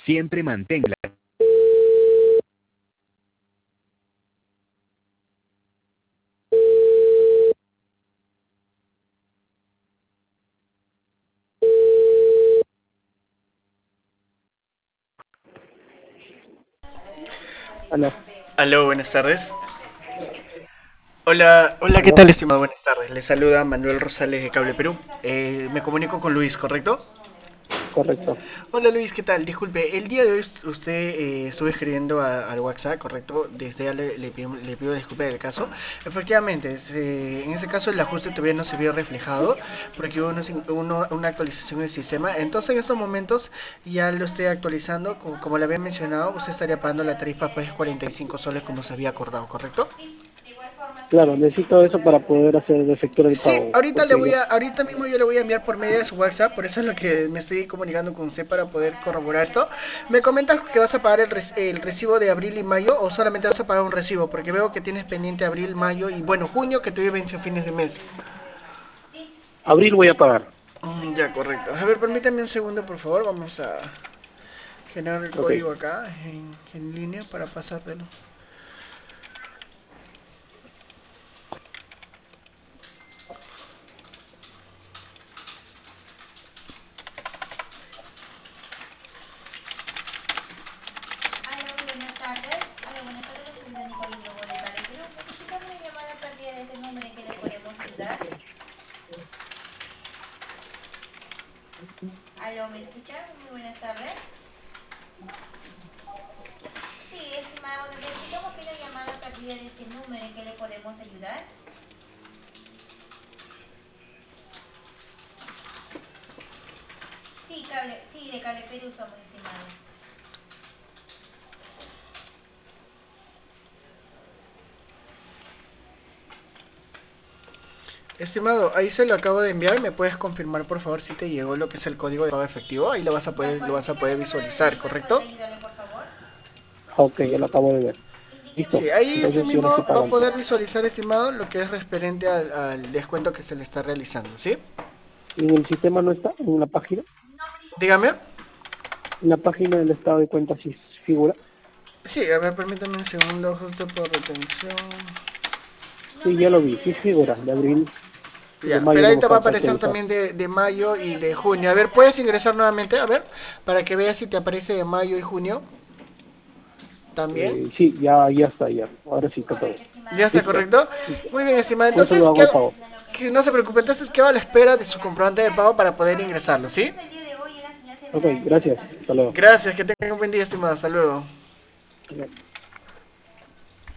Siempre manténgala. Aló, Aló, buenas tardes. Hola, hola, ¿qué aló, tal, estimado? Buenas tardes. Le saluda Manuel Rosales de Cable Perú. Me comunico con Luis, ¿correcto? correcto. Hola Luis, ¿qué tal? Disculpe, el día de hoy usted estuve escribiendo al WhatsApp, ¿correcto? Desde ya le pido disculpas del caso. Efectivamente, en ese caso el ajuste todavía no se vio reflejado porque hubo una actualización del sistema. Entonces en estos momentos ya lo estoy actualizando. Como le había mencionado, usted estaría pagando la tarifa pues 45 soles como se había acordado, ¿correcto? Claro, necesito eso para poder hacer efectuar el Sí, pago, porque ya, ahorita mismo yo le voy a enviar por medio de su WhatsApp, por eso es lo que me estoy comunicando con usted para poder corroborar esto. ¿Me comentas que vas a pagar el recibo de abril y mayo o solamente vas a pagar un recibo? Porque veo que tienes pendiente abril, mayo y bueno, junio que te vence a fines de mes. abril voy a pagar. Ya, correcto. A ver, permítame un segundo, por favor. Vamos a generar el Ok, código acá en línea para pasártelo. Estimado, ahí se lo acabo de enviar. ¿Me puedes confirmar, por favor, si te llegó lo que es el código de pago efectivo? Ahí lo vas a poder visualizar, ¿correcto? ok, ya lo acabo de ver. Listo, Sí, ahí usted entonces yo lo mismo estoy va a pagando. poder visualizar, estimado, lo que es referente al descuento que se le está realizando, ¿sí? ¿Y en el sistema no está? ¿En la página? Dígame. ¿En la página del estado de cuenta sí figura? Sí, a ver, permítame un segundo, justo por retención. Sí, ya lo vi, sí figura, de abril y de Ya, mayo pero no me ahorita va a falta aparecer actualizar. también de mayo y de junio. A ver, ¿puedes ingresar nuevamente? A ver, para que veas si te aparece de mayo y junio también. Sí, ya está, ya. Ahora sí está todo. Ya está Listo, correcto. listo. Muy bien, estimado. Con eso lo Entonces, hago el pago. que no se preocupe. Entonces, quedo a la espera de su comprobante de pago para poder ingresarlo, ¿sí? Ok, gracias. Hasta luego. Gracias, que tengan un buen día, estimado. Hasta luego. Ok.